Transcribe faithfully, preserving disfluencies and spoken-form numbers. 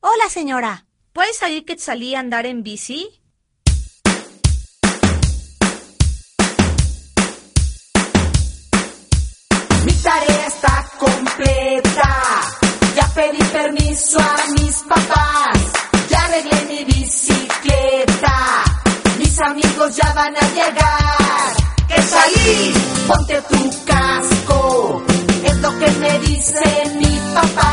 Hola, señora. ¿Puede salir que salí a andar en bici? Mi tarea está completa. Ya pedí permiso a mis papás. Ya arreglé mi bicicleta. Mis amigos ya van a llegar. ¡Que salí! Ponte tu casco. Es lo que me dice mi papá.